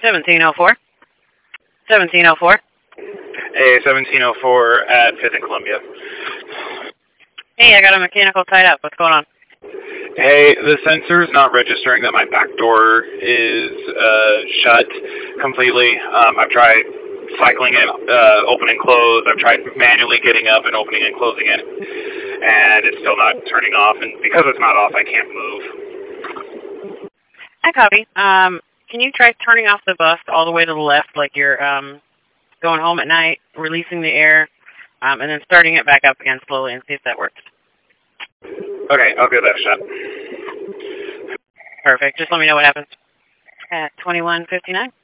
1704. 1704. Hey, 1704 at 5th and Columbia. Hey, I got a mechanical tied up. What's going on? Hey, the sensor's not registering that my back door is shut completely. I've tried cycling it, open and close. I've tried manually getting up and opening and closing it, and it's still not turning off. And because it's not off, I can't move. I copy. Can you try turning off the bus all the way to the left, like you're going home at night, releasing the air, and then starting it back up again slowly and see if that works? Okay, I'll give that a shot. Perfect. Just let me know what happens. At 21:59.